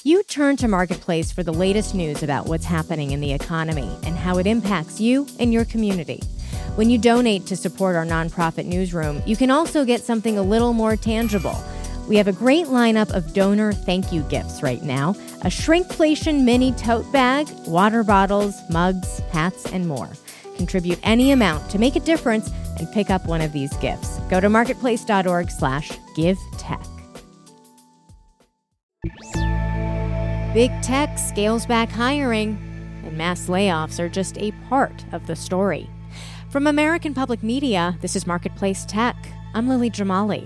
You turn to Marketplace for the latest news about what's happening in the economy and how it impacts you and your community. When you donate to support our nonprofit newsroom, you can also get something a little more tangible. We have a great lineup of donor thank you gifts right now: a shrinkflation mini tote bag, water bottles, mugs, hats, and more. Contribute any amount to make a difference and pick up one of these gifts. Go to marketplace.org/givetech. Big tech scales back hiring, and mass layoffs are just a part of the story. From American Public Media, this is Marketplace Tech. I'm Lily Jamali.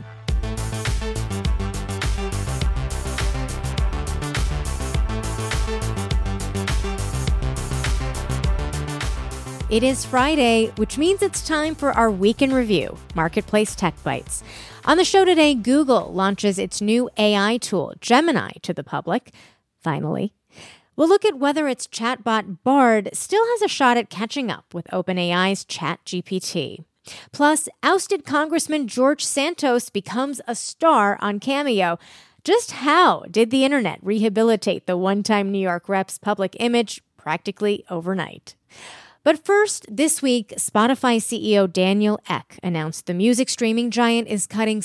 It is Friday, which means it's time for our week in review, Marketplace Tech Bites. On the show today, Google launches its new AI tool, Gemini, to the public. Finally. We'll look at whether its chatbot Bard still has a shot at catching up with OpenAI's ChatGPT. Plus, ousted Congressman George Santos becomes a star on Cameo. Just how did the internet rehabilitate the one-time New York rep's public image practically overnight? But first, this week, Spotify CEO Daniel Ek announced the music streaming giant is cutting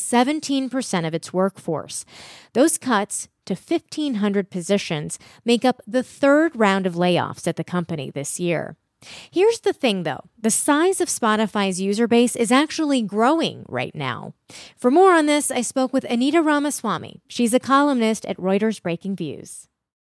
17% of its workforce. Those cuts to 1,500 positions make up the third round of layoffs at the company this year. Here's the thing, though. The size of Spotify's user base is actually growing right now. For more on this, I spoke with Anita Ramaswamy. She's a columnist at Reuters Breaking Views.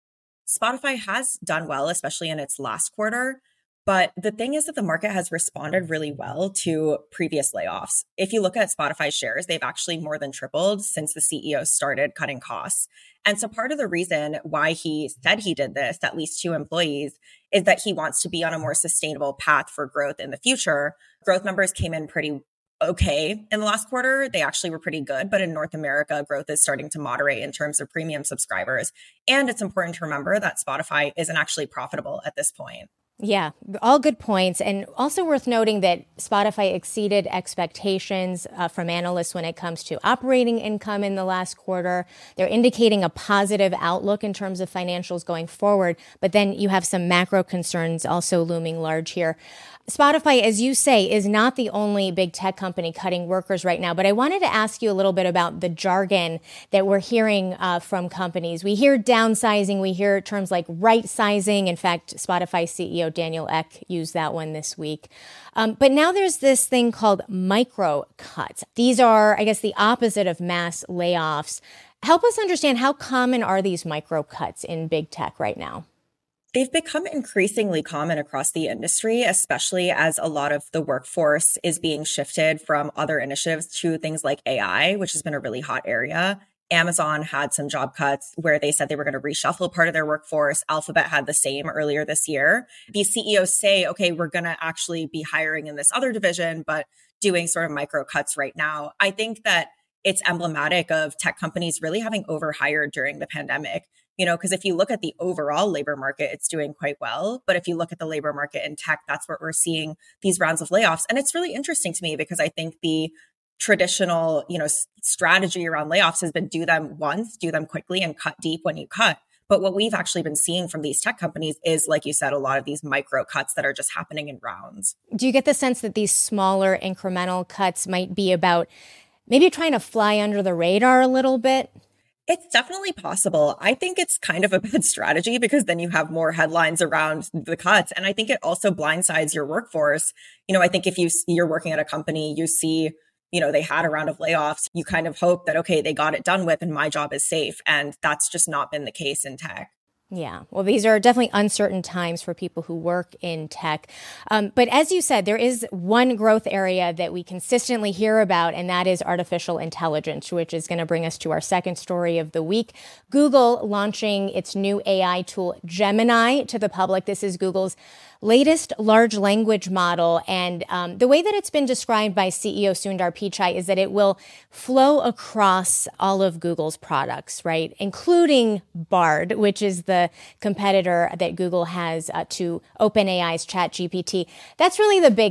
Spotify has done well, especially in its last quarter. But the thing is that the market has responded really well to previous layoffs. If you look at Spotify shares, they've actually more than tripled since the CEO started cutting costs. And so part of the reason why he said he did this, at least 2 employees, is that he wants to be on a more sustainable path for growth in the future. Growth numbers came in pretty okay in the last quarter. They actually were pretty good. But in North America, growth is starting to moderate in terms of premium subscribers. And it's important to remember that Spotify isn't actually profitable at this point. Yeah, all good points. And also worth noting that Spotify exceeded expectations from analysts when it comes to operating income in the last quarter. They're indicating a positive outlook in terms of financials going forward. But then you have some macro concerns also looming large here. Spotify, as you say, is not the only big tech company cutting workers right now. But I wanted to ask you a little bit about the jargon that we're hearing from companies. We hear downsizing. We hear terms like right-sizing. In fact, Spotify CEO Daniel Ek used that one this week. But now there's this thing called micro cuts. These are, I guess, the opposite of mass layoffs. Help us understand, how common are these micro cuts in big tech right now? They've become increasingly common across the industry, especially as a lot of the workforce is being shifted from other initiatives to things like AI, which has been a really hot area. Amazon had some job cuts where they said they were going to reshuffle part of their workforce. Alphabet had the same earlier this year. These CEOs say, okay, we're going to actually be hiring in this other division, but doing sort of micro cuts right now. I think that it's emblematic of tech companies really having overhired during the pandemic. Because if you look at the overall labor market, it's doing quite well. But if you look at the labor market in tech, that's where we're seeing these rounds of layoffs. And it's really interesting to me because I think the traditional, strategy around layoffs has been do them once, do them quickly, and cut deep when you cut. But what we've actually been seeing from these tech companies is, like you said, a lot of these micro cuts that are just happening in rounds. Do you get the sense that these smaller incremental cuts might be about maybe trying to fly under the radar a little bit? It's definitely possible. I think it's kind of a bad strategy because then you have more headlines around the cuts. And I think it also blindsides your workforce. I think if you're working at a company, you see, they had a round of layoffs, you kind of hope that, okay, they got it done with and my job is safe. And that's just not been the case in tech. Yeah, well, these are definitely uncertain times for people who work in tech. But as you said, there is one growth area that we consistently hear about, and that is artificial intelligence, which is going to bring us to our second story of the week. Google launching its new AI tool, Gemini, to the public. This is Google's latest large language model. And the way that it's been described by CEO Sundar Pichai is that it will flow across all of Google's products, right? Including Bard, which is the competitor that Google has to OpenAI's ChatGPT. That's really the big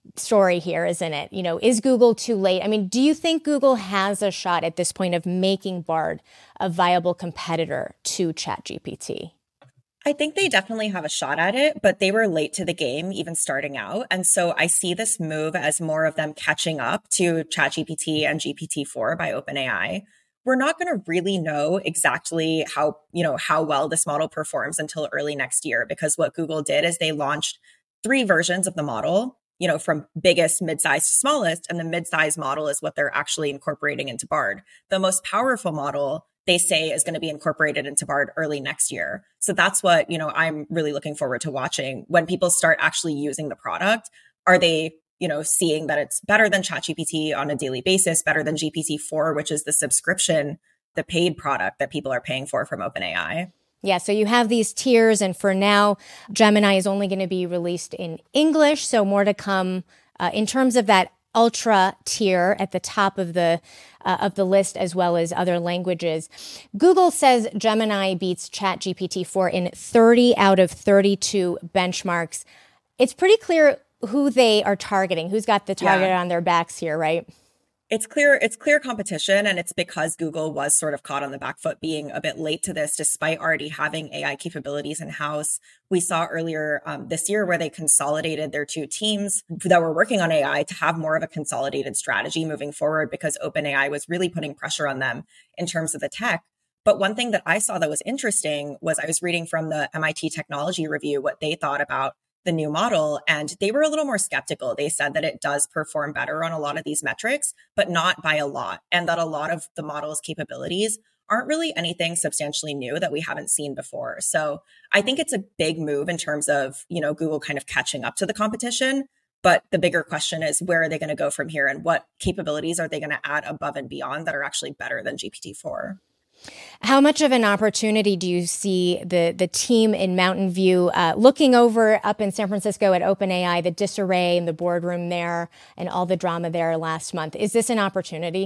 story here, isn't it? Is Google too late? I mean, do you think Google has a shot at this point of making Bard a viable competitor to ChatGPT? I think they definitely have a shot at it, but they were late to the game, even starting out. And so I see this move as more of them catching up to ChatGPT and GPT-4 by OpenAI. We're not going to really know exactly how well this model performs until early next year, because what Google did is they launched 3 versions of the model, from biggest, mid-size to smallest. And the mid-size model is what they're actually incorporating into Bard. The most powerful model, they say, is going to be incorporated into Bard early next year. So that's what, I'm really looking forward to watching. When people start actually using the product, are they, seeing that it's better than ChatGPT on a daily basis, better than GPT-4, which is the subscription, the paid product that people are paying for from OpenAI? Yeah, so you have these tiers, and for now, Gemini is only going to be released in English, so more to come in terms of that Ultra tier at the top of the list, as well as other languages. Google says Gemini beats ChatGPT-4 in 30 out of 32 benchmarks. It's pretty clear who they are targeting, who's got the target on their backs here, right? It's clear competition, and it's because Google was sort of caught on the back foot being a bit late to this, despite already having AI capabilities in-house. We saw earlier this year where they consolidated their 2 teams that were working on AI to have more of a consolidated strategy moving forward, because OpenAI was really putting pressure on them in terms of the tech. But one thing that I saw that was interesting was I was reading from the MIT Technology Review what they thought about the new model, and they were a little more skeptical. They said that it does perform better on a lot of these metrics, but not by a lot, and that a lot of the model's capabilities aren't really anything substantially new that we haven't seen before. So I think it's a big move in terms of, Google kind of catching up to the competition. But the bigger question is, where are they going to go from here, and what capabilities are they going to add above and beyond that are actually better than GPT-4? How much of an opportunity do you see the team in Mountain View looking over up in San Francisco at OpenAI, the disarray in the boardroom there and all the drama there last month? Is this an opportunity?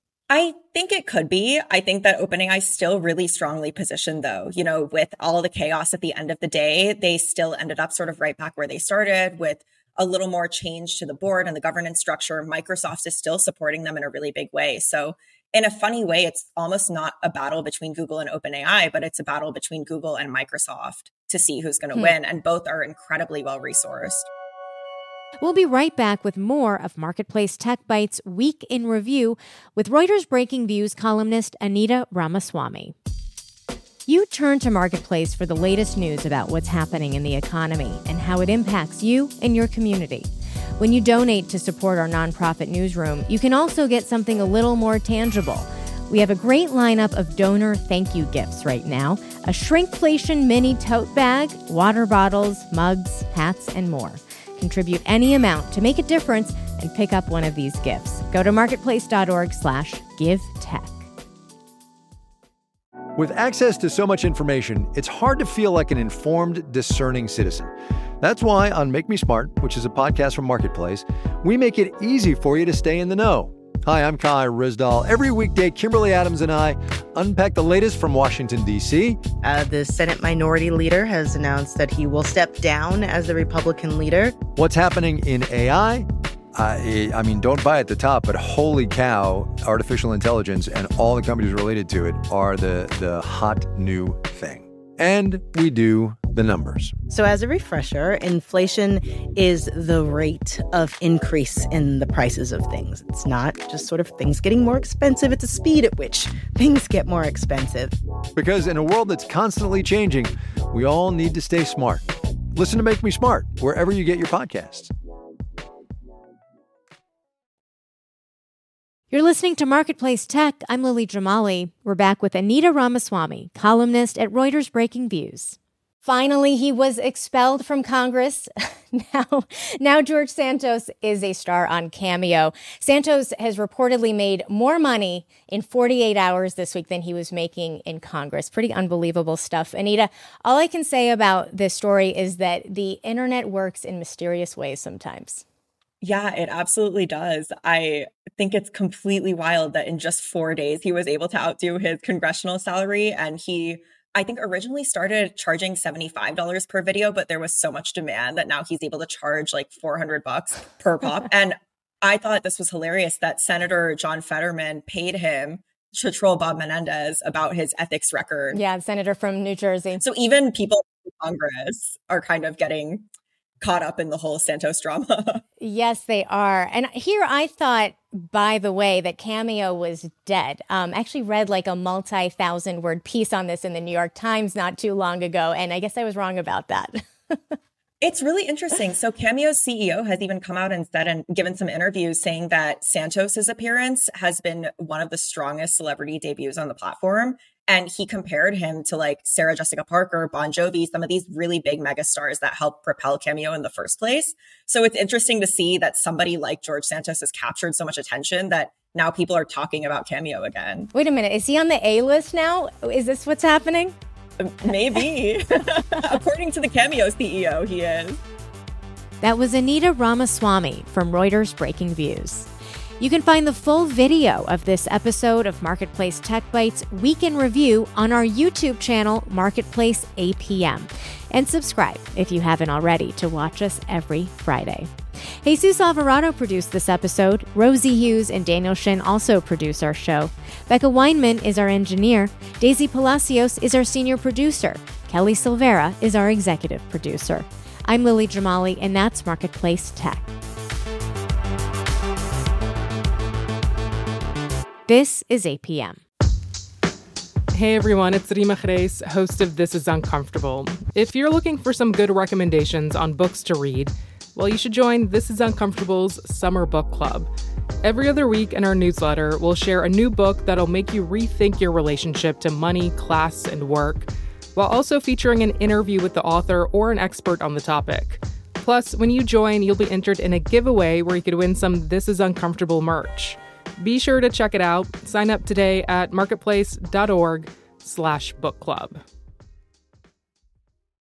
I think it could be. I think that OpenAI is still really strongly positioned, though. With all the chaos at the end of the day, they still ended up sort of right back where they started, with a little more change to the board and the governance structure. Microsoft is still supporting them in a really big way. So in a funny way, it's almost not a battle between Google and OpenAI, but it's a battle between Google and Microsoft to see who's going to win. And both are incredibly well resourced. We'll be right back with more of Marketplace Tech Bites Week in Review with Reuters Breaking Views columnist Anita Ramaswamy. You turn to Marketplace for the latest news about what's happening in the economy and how it impacts you and your community. When you donate to support our nonprofit newsroom, you can also get something a little more tangible. We have a great lineup of donor thank you gifts right now: a shrinkflation mini tote bag, water bottles, mugs, hats, and more. Contribute any amount to make a difference and pick up one of these gifts. Go to marketplace.org/givetech. With access to so much information, it's hard to feel like an informed, discerning citizen. That's why on Make Me Smart, which is a podcast from Marketplace, we make it easy for you to stay in the know. Hi, I'm Kai Rizdal. Every weekday, Kimberly Adams and I unpack the latest from Washington, D.C. The Senate Minority Leader has announced that he will step down as the Republican leader. What's happening in AI? I mean, don't buy at the top, but holy cow, artificial intelligence and all the companies related to it are the hot new thing. And we do the numbers. So as a refresher, inflation is the rate of increase in the prices of things. It's not just sort of things getting more expensive. It's the speed at which things get more expensive. Because in a world that's constantly changing, we all need to stay smart. Listen to Make Me Smart wherever you get your podcasts. You're listening to Marketplace Tech. I'm Lily Jamali. We're back with Anita Ramaswamy, columnist at Reuters Breaking Views. Finally, he was expelled from Congress. Now George Santos is a star on Cameo. Santos has reportedly made more money in 48 hours this week than he was making in Congress. Pretty unbelievable stuff. Anita, all I can say about this story is that the internet works in mysterious ways sometimes. Yeah, it absolutely does. I think it's completely wild that in just 4 days, he was able to outdo his congressional salary. And he I think originally started charging $75 per video, but there was so much demand that now he's able to charge like $400 per pop. And I thought this was hilarious that Senator John Fetterman paid him to troll Bob Menendez about his ethics record. Yeah, senator from New Jersey. So even people in Congress are kind of getting caught up in the whole Santos drama. Yes, they are. And here I thought, by the way, that Cameo was dead. I actually read like a multi-thousand-word piece on this in the New York Times not too long ago, and I guess I was wrong about that. It's really interesting. So Cameo's CEO has even come out and said and given some interviews saying that Santos's appearance has been one of the strongest celebrity debuts on the platform. And he compared him to like Sarah Jessica Parker, Bon Jovi, some of these really big megastars that helped propel Cameo in the first place. So it's interesting to see that somebody like George Santos has captured so much attention that now people are talking about Cameo again. Wait a minute. Is he on the A-list now? Is this what's happening? Maybe. According to the Cameo CEO, he is. That was Anita Ramaswamy from Reuters Breaking Views. You can find the full video of this episode of Marketplace Tech Bites Week in Review on our YouTube channel, Marketplace APM. And subscribe if you haven't already to watch us every Friday. Jesus Alvarado produced this episode. Rosie Hughes and Daniel Shin also produce our show. Becca Weinman is our engineer. Daisy Palacios is our senior producer. Kelly Silvera is our executive producer. I'm Lily Jamali, and that's Marketplace Tech. This is APM. Hey everyone, it's Rima Reis, host of This Is Uncomfortable. If you're looking for some good recommendations on books to read, well, you should join This Is Uncomfortable's Summer Book Club. Every other week in our newsletter, we'll share a new book that'll make you rethink your relationship to money, class, and work, while also featuring an interview with the author or an expert on the topic. Plus, when you join, you'll be entered in a giveaway where you could win some This Is Uncomfortable merch. Be sure to check it out. Sign up today at marketplace.org/book club.